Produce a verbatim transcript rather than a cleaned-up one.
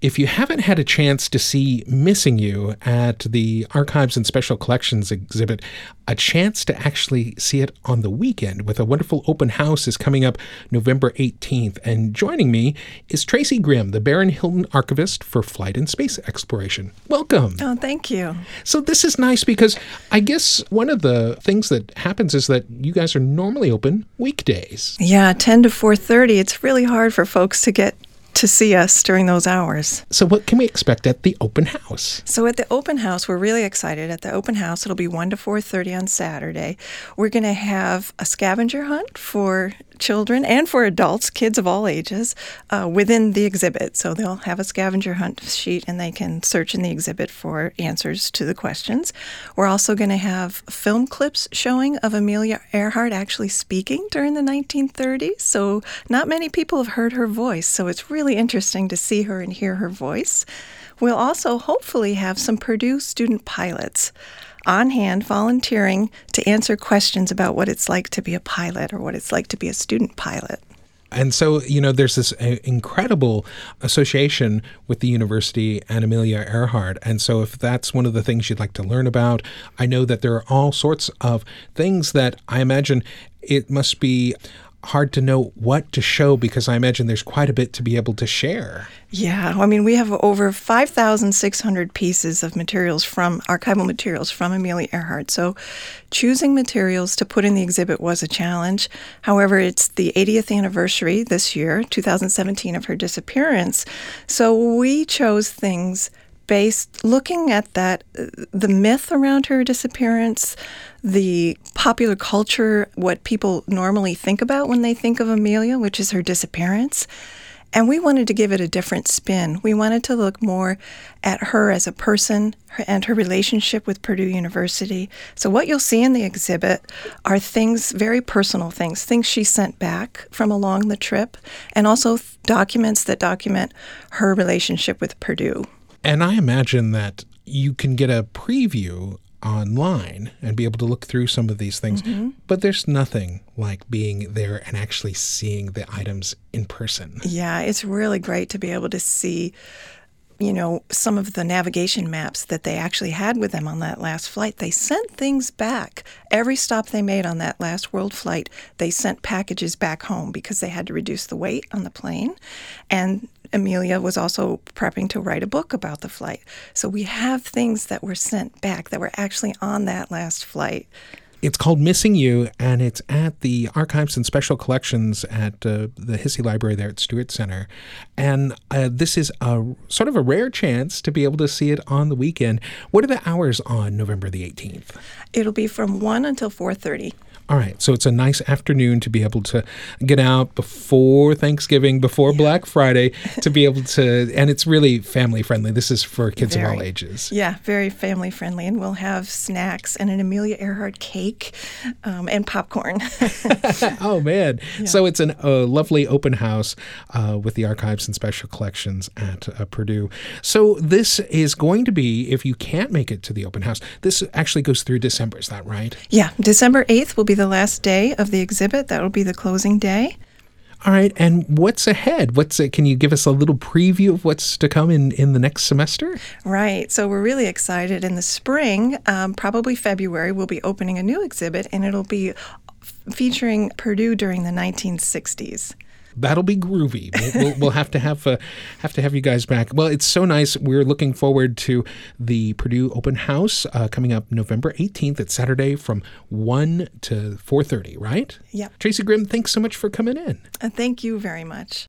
if you haven't had a chance to see Missing You at the Archives and Special Collections exhibit, a chance to actually see it on the weekend with a wonderful open house is coming up November eighteenth. And joining me is Tracy Grimm, the Baron Hilton Archivist for Flight and Space Exploration. Welcome. Oh, thank you. So this is nice because I guess one of the things that happens is that you guys are normally open weekdays. Yeah, ten to four thirty. It's really hard for folks to get to see us during those hours. So what can we expect at the open house? So at the open house, we're really excited. At the open house, it'll be one to four thirty on Saturday. We're going to have a scavenger hunt for children and for adults, kids of all ages, uh, within the exhibit. So they'll have a scavenger hunt sheet and they can search in the exhibit for answers to the questions. We're also going to have film clips showing of Amelia Earhart actually speaking during the nineteen thirties. So not many people have heard her voice, so it's really interesting to see her and hear her voice. We'll also hopefully have some Purdue student pilots on hand volunteering to answer questions about what it's like to be a pilot or what it's like to be a student pilot. And so, you know, there's this uh, incredible association with the university and Amelia Earhart. And so if that's one of the things you'd like to learn about, I know that there are all sorts of things that I imagine it must be hard to know what to show because I imagine there's quite a bit to be able to share. Yeah, I mean, we have over five thousand six hundred pieces of materials from, archival materials from Amelia Earhart. So choosing materials to put in the exhibit was a challenge. However, it's the eightieth anniversary this year, two thousand seventeen, of her disappearance. So we chose things based, looking at that, the myth around her disappearance, the popular culture, what people normally think about when they think of Amelia, which is her disappearance. And we wanted to give it a different spin. We wanted to look more at her as a person and her relationship with Purdue University. So what you'll see in the exhibit are things, very personal things, things she sent back from along the trip, and also documents that document her relationship with Purdue. And I imagine that you can get a preview online and be able to look through some of these things, mm-hmm. but there's nothing like being there and actually seeing the items in person. Yeah, it's really great to be able to see, you know, some of the navigation maps that they actually had with them on that last flight. They sent things back. Every stop they made on that last world flight, they sent packages back home because they had to reduce the weight on the plane. And Amelia was also prepping to write a book about the flight. So we have things that were sent back that were actually on that last flight. It's called Missing You, and it's at the Archives and Special Collections at uh, the Hissey Library there at Stewart Center. And uh, this is a sort of a rare chance to be able to see it on the weekend. What are the hours on November the eighteenth? It'll be from one until four thirty. All right, so it's a nice afternoon to be able to get out before Thanksgiving, before yeah. Black Friday, to be able to, and it's really family friendly. This is for kids very, of all ages. Yeah, very family friendly, and we'll have snacks and an Amelia Earhart cake um, and popcorn. Oh, man. Yeah. So it's a uh, lovely open house uh, with the Archives and Special Collections at uh, Purdue. So this is going to be, if you can't make it to the open house, this actually goes through December, is that right? Yeah, December eighth will be the last day of the exhibit. That will be the closing day. All right. And what's ahead? What's uh, Can you give us a little preview of what's to come in, in the next semester? Right. So we're really excited. In the spring, um, probably February, we'll be opening a new exhibit, and it'll be f- featuring Purdue during the nineteen sixties. That'll be groovy. We'll, we'll, we'll have to have uh, have to have you guys back. Well, it's so nice. We're looking forward to the Purdue Open House uh, coming up November eighteenth. It's Saturday from one to four thirty, right? Yeah. Tracy Grimm, thanks so much for coming in. Uh, thank you very much.